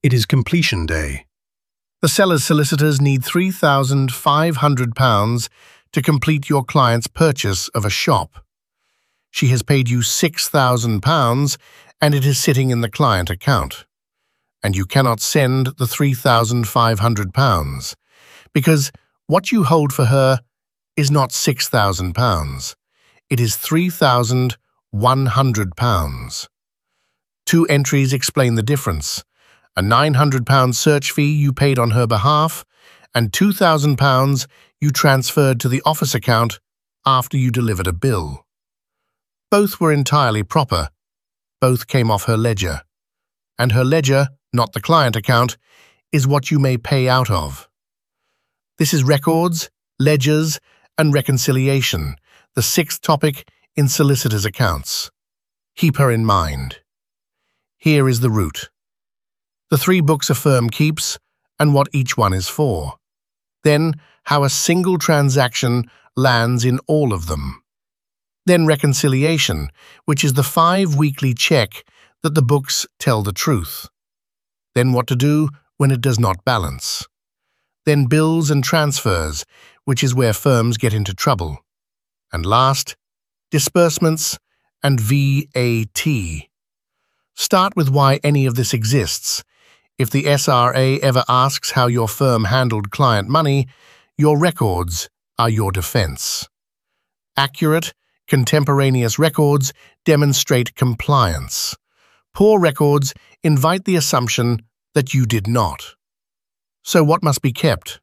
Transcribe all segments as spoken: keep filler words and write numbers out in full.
It is completion day. The seller's solicitors need three thousand five hundred pounds to complete your client's purchase of a shop. She has paid you six thousand pounds and it is sitting in the client account. And you cannot send the three thousand five hundred pounds because what you hold for her is not six thousand pounds. It is three thousand one hundred pounds. Two entries explain the difference. A nine hundred pound search fee you paid on her behalf, and two thousand pounds you transferred to the office account after you delivered a bill. Both were entirely proper. Both came off her ledger. And her ledger, not the client account, is what you may pay out of. This is records, ledgers, and reconciliation, the sixth topic in solicitors' accounts. Keep her in mind. Here is the route. The three books a firm keeps, and what each one is for. Then, how a single transaction lands in all of them. Then reconciliation, which is the five-weekly check that the books tell the truth. Then what to do when it does not balance. Then bills and transfers, which is where firms get into trouble. And last, disbursements and V A T. Start with why any of this exists. If the S R A ever asks how your firm handled client money, your records are your defense. Accurate, contemporaneous records demonstrate compliance. Poor records invite the assumption that you did not. So what must be kept?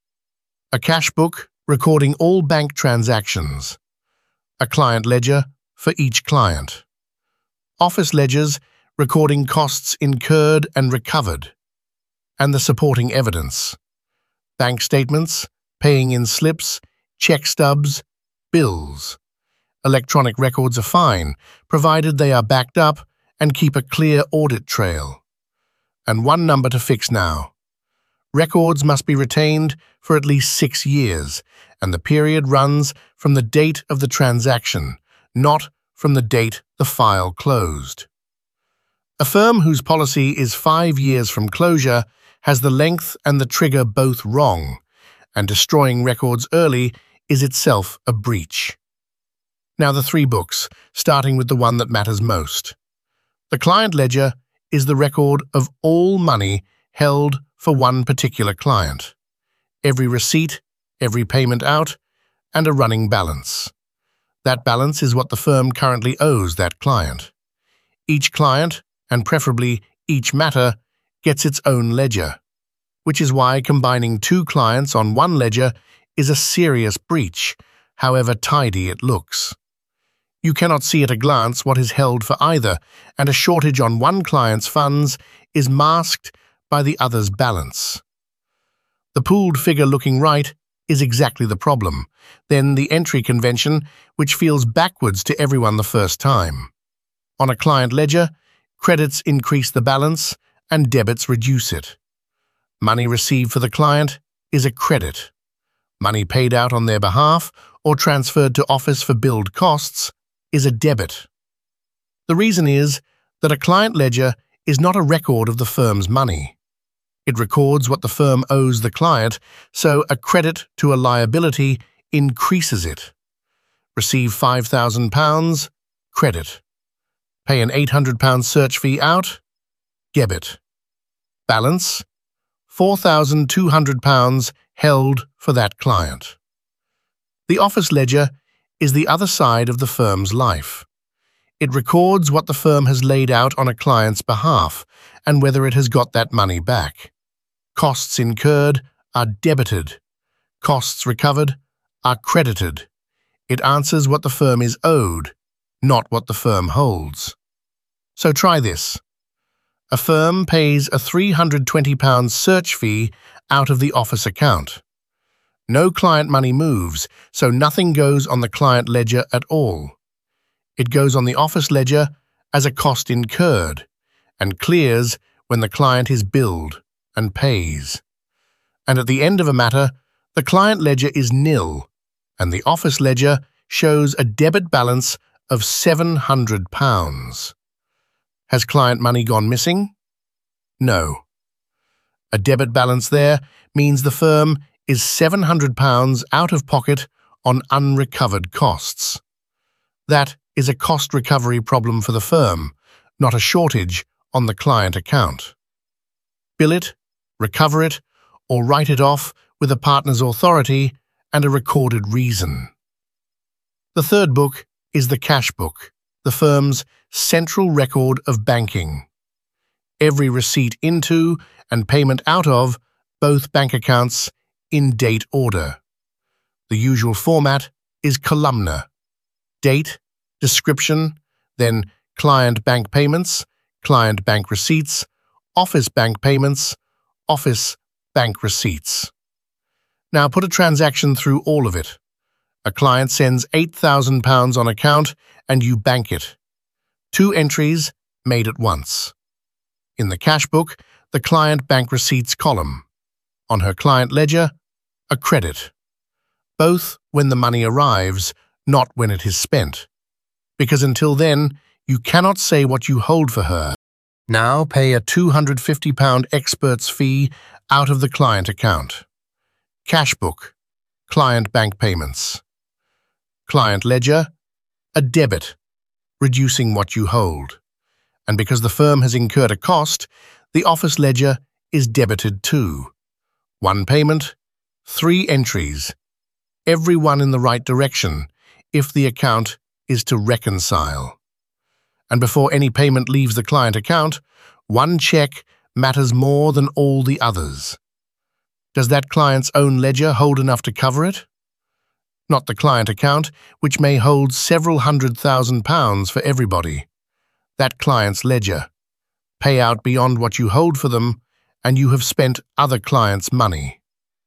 A cash book recording all bank transactions. A client ledger for each client. Office ledgers recording costs incurred and recovered, and the supporting evidence. Bank statements, paying in slips, check stubs, bills. Electronic records are fine, provided they are backed up and keep a clear audit trail. And one number to fix now. Records must be retained for at least six years, and the period runs from the date of the transaction, not from the date the file closed. A firm whose policy is five years from closure has the length and the trigger both wrong, and destroying records early is itself a breach. Now the three books, starting with the one that matters most. The client ledger is the record of all money held for one particular client. Every receipt, every payment out, and a running balance. That balance is what the firm currently owes that client. Each client, and preferably each matter, gets its own ledger, which is why combining two clients on one ledger is a serious breach, however tidy it looks. You cannot see at a glance what is held for either, and a shortage on one client's funds is masked by the other's balance. The pooled figure looking right is exactly the problem, then the entry convention, which feels backwards to everyone the first time. On a client ledger, credits increase the balance and debits reduce it. Money received for the client is a credit. Money paid out on their behalf or transferred to office for billed costs is a debit. The reason is that a client ledger is not a record of the firm's money. It records what the firm owes the client, so a credit to a liability increases it. Receive five thousand pounds, credit. Pay an eight hundred pound search fee out, debit. Balance, four thousand two hundred pounds held for that client. The office ledger is the other side of the firm's life. It records what the firm has laid out on a client's behalf and whether it has got that money back. Costs incurred are debited. Costs recovered are credited. It answers what the firm is owed, not what the firm holds. So try this. A firm pays a three hundred twenty pound search fee out of the office account. No client money moves, so nothing goes on the client ledger at all. It goes on the office ledger as a cost incurred and clears when the client is billed and pays. And at the end of a matter, the client ledger is nil, and the office ledger shows a debit balance of seven hundred pounds. Has client money gone missing? No. A debit balance there means the firm is seven hundred pounds out of pocket on unrecovered costs. That is a cost recovery problem for the firm, not a shortage on the client account. Bill it, recover it, or write it off with a partner's authority and a recorded reason. The third book is the cash book, the firm's central record of banking. Every receipt into and payment out of both bank accounts in date order. The usual format is columnar: date, description, then client bank payments, client bank receipts, office bank payments, office bank receipts. Now put a transaction through all of it. A client sends eight thousand pounds on account and you bank it. Two entries made at once. In the cash book, the client bank receipts column. On her client ledger, a credit. Both when the money arrives, not when it is spent. Because until then, you cannot say what you hold for her. Now pay a two hundred fifty pounds expert's fee out of the client account. Cash book, client bank payments. Client ledger, a debit, reducing what you hold. And because the firm has incurred a cost, the office ledger is debited too. One payment, three entries, every one in the right direction if the account is to reconcile. And before any payment leaves the client account, one check matters more than all the others. Does that client's own ledger hold enough to cover it? Not the client account, which may hold several hundred thousand pounds for everybody. That client's ledger. Pay out beyond what you hold for them, and you have spent other clients' money.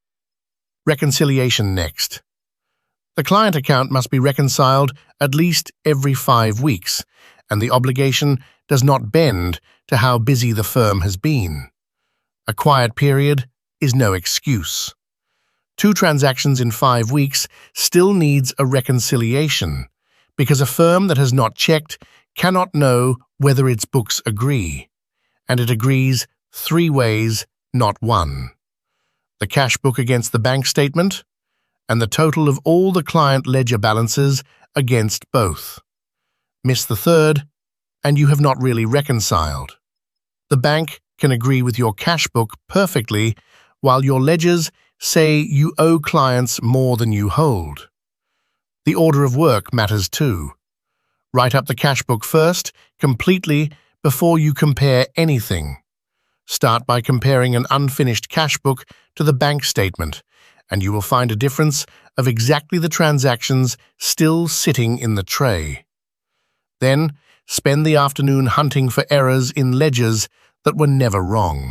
Reconciliation next. The client account must be reconciled at least every five weeks, and the obligation does not bend to how busy the firm has been. A quiet period is no excuse. Two transactions in five weeks still needs a reconciliation, because a firm that has not checked cannot know whether its books agree, and it agrees three ways, not one. The cash book against the bank statement, and the total of all the client ledger balances against both. Miss the third, and you have not really reconciled. The bank can agree with your cash book perfectly, while your ledgers say you owe clients more than you hold. The order of work matters too. Write up the cash book first, completely, before you compare anything. Start by comparing an unfinished cash book to the bank statement, and you will find a difference of exactly the transactions still sitting in the tray. Then, spend the afternoon hunting for errors in ledgers that were never wrong.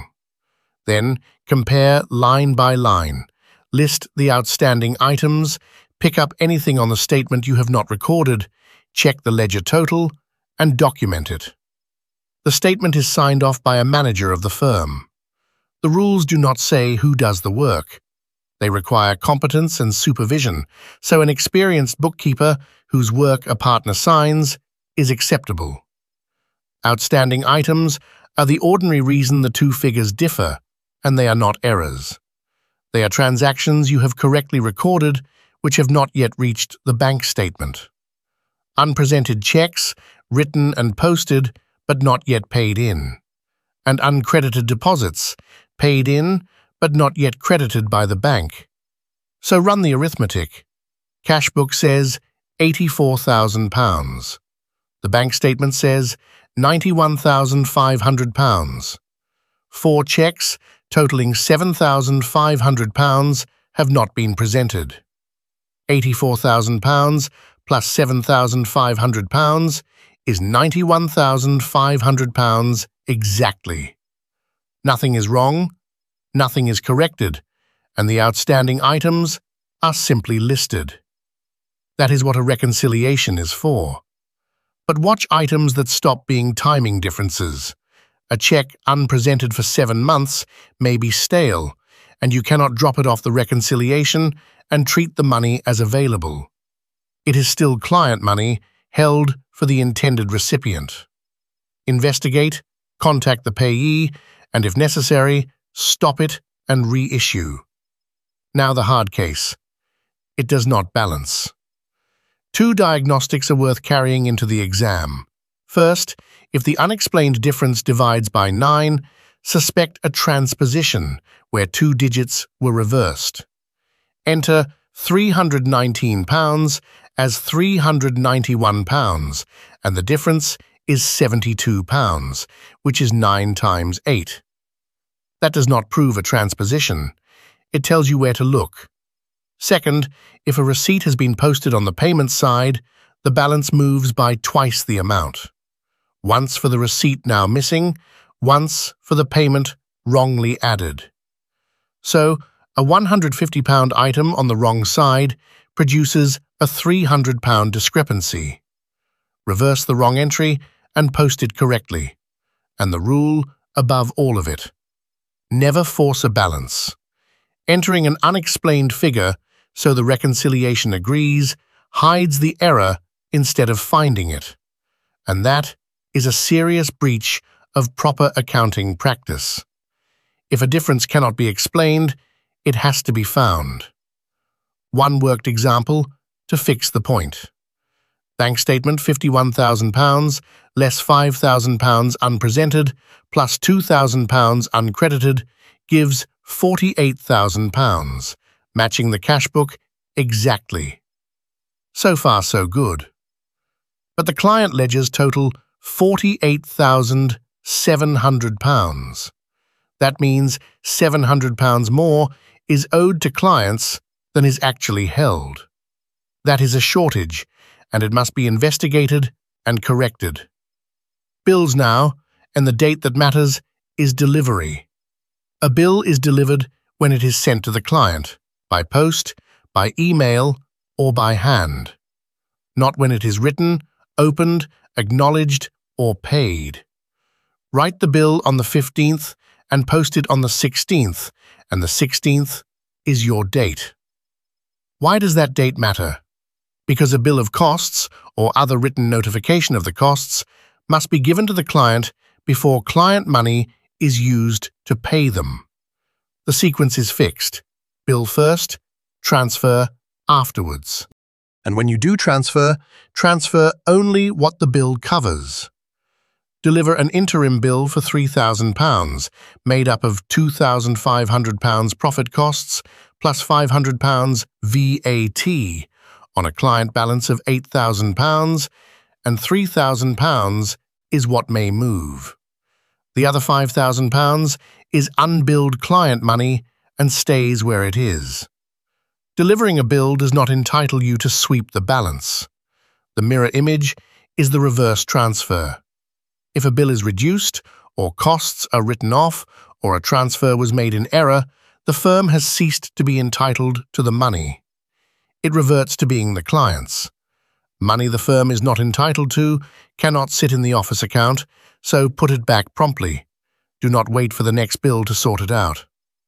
Then, compare line by line, list the outstanding items, pick up anything on the statement you have not recorded, check the ledger total, and document it. The statement is signed off by a manager of the firm. The rules do not say who does the work. They require competence and supervision, so an experienced bookkeeper whose work a partner signs is acceptable. Outstanding items are the ordinary reason the two figures differ, and they are not errors. They are transactions you have correctly recorded which have not yet reached the bank statement. Unpresented checks, written and posted, but not yet paid in. And uncredited deposits, paid in, but not yet credited by the bank. So run the arithmetic. Cash book says eighty-four thousand pounds. The bank statement says ninety-one thousand five hundred pounds. Four checks totaling seven thousand five hundred pounds have not been presented. eighty-four thousand pounds plus seven thousand five hundred pounds is ninety-one thousand five hundred pounds exactly. Nothing is wrong, nothing is corrected, and the outstanding items are simply listed. That is what a reconciliation is for. But watch items that stop being timing differences. A check unpresented for seven months may be stale, and you cannot drop it off the reconciliation and treat the money as available. It is still client money held for the intended recipient. Investigate, contact the payee, and if necessary, stop it, and reissue. Now the hard case. It does not balance. Two diagnostics are worth carrying into the exam. First, if the unexplained difference divides by nine, suspect a transposition where two digits were reversed. Enter three hundred nineteen pounds as three hundred ninety-one pounds, and the difference is seventy-two pounds, which is nine times eight. That does not prove a transposition. It tells you where to look. Second, if a receipt has been posted on the payment side, the balance moves by twice the amount. Once for the receipt now missing, once for the payment wrongly added. So, a one hundred fifty pound item on the wrong side produces a three hundred pound discrepancy. Reverse the wrong entry and post it correctly. And the rule above all of it: never force a balance. Entering an unexplained figure so the reconciliation agrees hides the error instead of finding it. And that is a serious breach of proper accounting practice. If a difference cannot be explained, it has to be found. One worked example to fix the point. Bank statement fifty-one thousand pounds, less five thousand pounds unpresented, plus two thousand pounds uncredited, gives forty-eight thousand pounds, matching the cash book exactly. So far, so good. But the client ledgers total forty-eight thousand seven hundred pounds. That means seven hundred pounds more is owed to clients than is actually held. That is a shortage, and it must be investigated and corrected. Bills now, and the date that matters is delivery. A bill is delivered when it is sent to the client, by post, by email, or by hand. Not when it is written, opened, acknowledged, or paid. Write the bill on the fifteenth and post it on the sixteenth, and the sixteenth is your date. Why does that date matter? Because a bill of costs, or other written notification of the costs, must be given to the client before client money is used to pay them. The sequence is fixed: bill first, transfer afterwards. And when you do transfer, transfer only what the bill covers. Deliver an interim bill for three thousand pounds, made up of two thousand five hundred pounds profit costs plus five hundred pounds V A T, on a client balance of eight thousand pounds, and three thousand pounds is what may move. The other five thousand pounds is unbilled client money and stays where it is. Delivering a bill does not entitle you to sweep the balance. The mirror image is the reverse transfer. If a bill is reduced, or costs are written off, or a transfer was made in error, the firm has ceased to be entitled to the money. It reverts to being the client's. Money the firm is not entitled to cannot sit in the office account, so put it back promptly. Do not wait for the next bill to sort it out.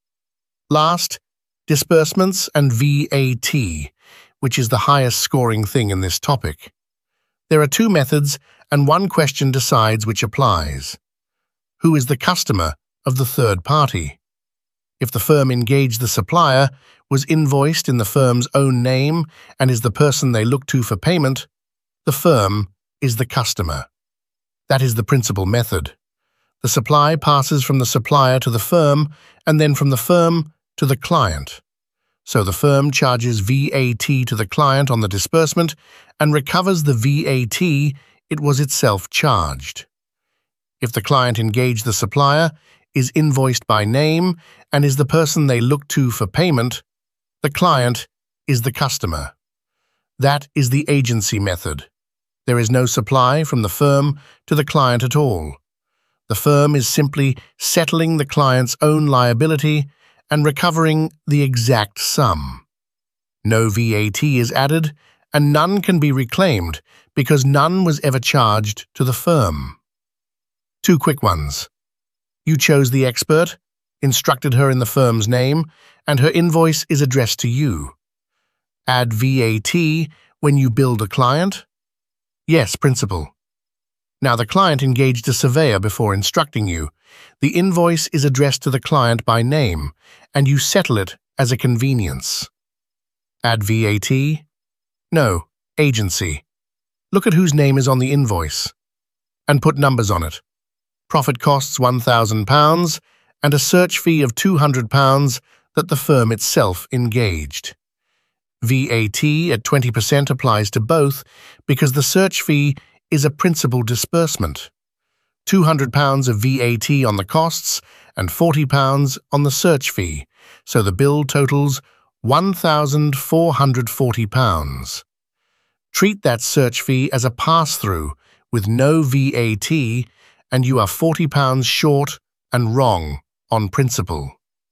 Last, disbursements and V A T, which is the highest scoring thing in this topic. There are two methods, and one question decides which applies. Who is the customer of the third party? If the firm engaged the supplier, was invoiced in the firm's own name, and is the person they look to for payment, the firm is the customer. That is the principal method. The supply passes from the supplier to the firm, and then from the firm to the client. So the firm charges V A T to the client on the disbursement and recovers the V A T it was itself charged. If the client engaged the supplier, is invoiced by name, and is the person they look to for payment, the client is the customer. That is the agency method. There is no supply from the firm to the client at all. The firm is simply settling the client's own liability and recovering the exact sum. No V A T is added, and none can be reclaimed because none was ever charged to the firm. Two quick ones. You chose the expert, instructed her in the firm's name, and her invoice is addressed to you. Add V A T when you bill a client? Yes, principal. Now, the client engaged a surveyor before instructing you. The invoice is addressed to the client by name, and you settle it as a convenience. Add V A T? No, agency. Look at whose name is on the invoice, and put numbers on it. Profit costs one thousand pounds, and a search fee of two hundred pounds that the firm itself engaged. V A T at twenty percent applies to both because the search fee is a principal disbursement. two hundred pounds of V A T on the costs and forty pounds on the search fee, so the bill totals one thousand four hundred forty pounds. Treat that search fee as a pass-through with no V A T, and you are forty pounds short and wrong on principle.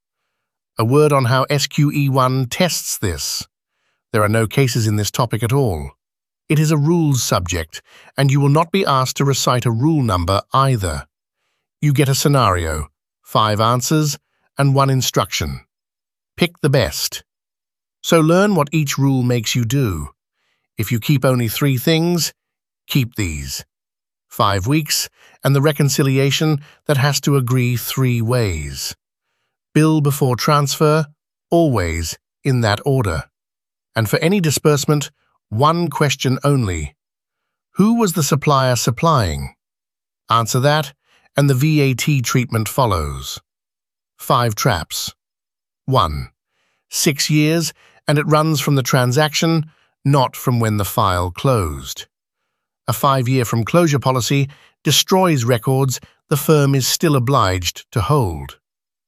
A word on how S Q E one tests this. There are no cases in this topic at all. It is a rules subject, and you will not be asked to recite a rule number either. You get a scenario, five answers, and one instruction. Pick the best. So learn what each rule makes you do. If you keep only three things, keep these. Five weeks, and the reconciliation that has to agree three ways. Bill before transfer, always in that order. And for any disbursement, one question only. Who was the supplier supplying? Answer that, and the V A T treatment follows. Five traps. One. Six years, and it runs from the transaction, not from when the file closed. A five-year from closure policy destroys records the firm is still obliged to hold.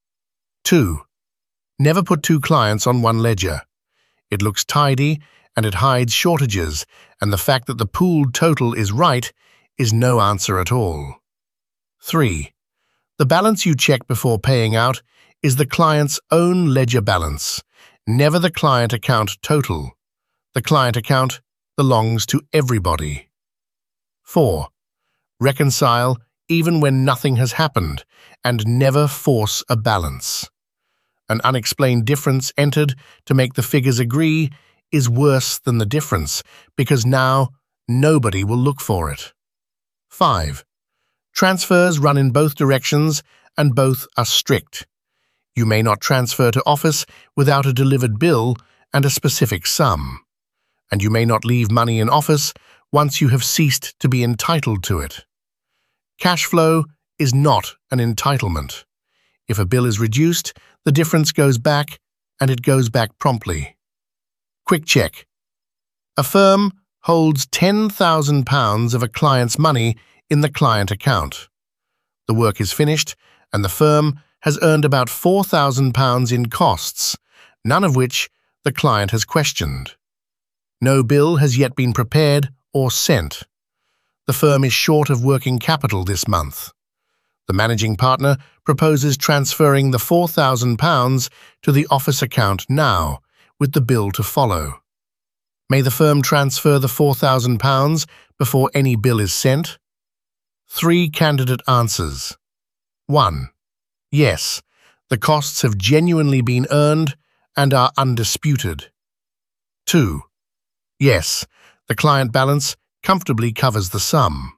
Two. Never put two clients on one ledger. It looks tidy, and it hides shortages, and the fact that the pooled total is right is no answer at all. Three. The balance you check before paying out is the client's own ledger balance, never the client account total. The client account belongs to everybody. Four. Reconcile even when nothing has happened, and never force a balance. An unexplained difference entered to make the figures agree is worse than the difference, because now nobody will look for it. Five. Transfers run in both directions, and both are strict. You may not transfer to office without a delivered bill and a specific sum. And you may not leave money in office once you have ceased to be entitled to it. Cash flow is not an entitlement. If a bill is reduced, the difference goes back, and it goes back promptly. Quick check. A firm holds ten thousand pounds of a client's money in the client account. The work is finished, and the firm has earned about four thousand pounds in costs, none of which the client has questioned. No bill has yet been prepared or sent. The firm is short of working capital this month. The managing partner proposes transferring the four thousand pounds to the office account now, with the bill to follow. May the firm transfer the four thousand pounds before any bill is sent? Three candidate answers. One. Yes, the costs have genuinely been earned and are undisputed. Two. Yes, the client balance comfortably covers the sum.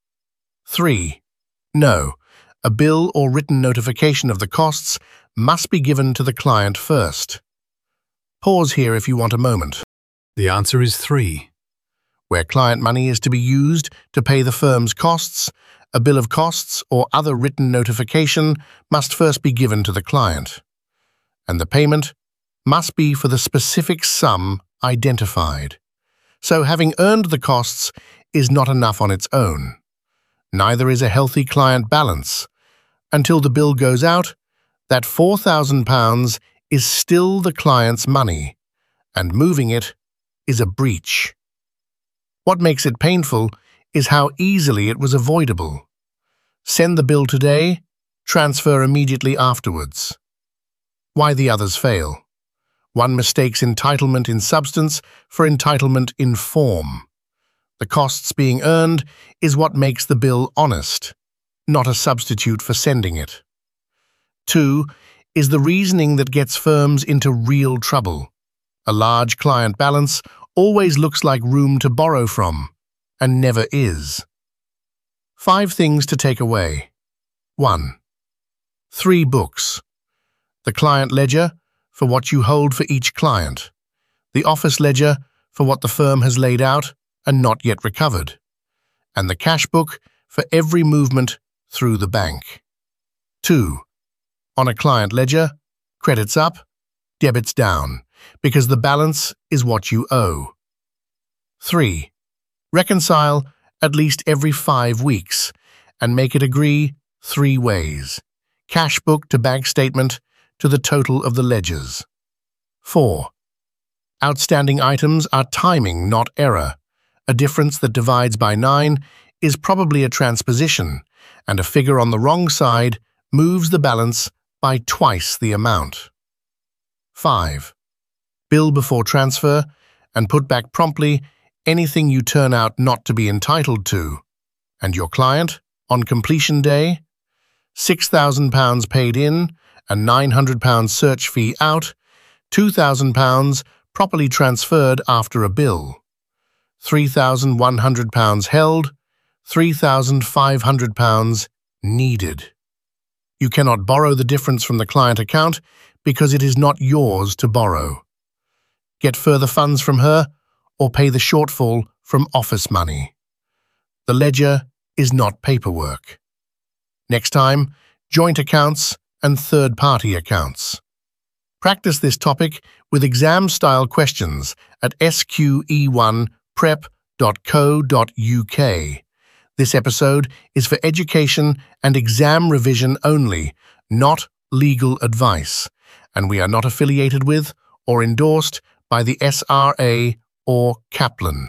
Three. No, a bill or written notification of the costs must be given to the client first. Pause here if you want a moment. The answer is three. Where client money is to be used to pay the firm's costs, a bill of costs or other written notification must first be given to the client, and the payment must be for the specific sum identified. So having earned the costs is not enough on its own. Neither is a healthy client balance. Until the bill goes out, that four thousand pounds is still the client's money, and moving it is a breach. What makes it painful is how easily it was avoidable. Send the bill today, transfer immediately afterwards. Why the others fail. One mistakes entitlement in substance for entitlement in form. The costs being earned is what makes the bill honest, not a substitute for sending it. Two is the reasoning that gets firms into real trouble. A large client balance always looks like room to borrow from, and never is. Five things to take away. one. Three books. The client ledger, for what you hold for each client. The office ledger, for what the firm has laid out and not yet recovered. And the cash book, for every movement through the bank. two. On a client ledger, credits up, debits down, because the balance is what you owe. three. Reconcile at least every five weeks and make it agree three ways. Cash book to bank statement to the total of the ledgers. four. Outstanding items are timing, not error. A difference that divides by nine is probably a transposition, and a figure on the wrong side moves the balance by twice the amount. five. Bill before transfer and put back promptly anything you turn out not to be entitled to. And your client, on completion day, six thousand pounds paid in and nine hundred pounds search fee out, two thousand pounds properly transferred after a bill, three thousand one hundred pounds held, three thousand five hundred pounds needed. You cannot borrow the difference from the client account because it is not yours to borrow. Get further funds from her or pay the shortfall from office money. The ledger is not paperwork. Next time, joint accounts and third-party accounts. Practice this topic with exam-style questions at S Q E one prep dot co dot U K. This episode is for education and exam revision only, not legal advice, and we are not affiliated with or endorsed by the S R A or Kaplan.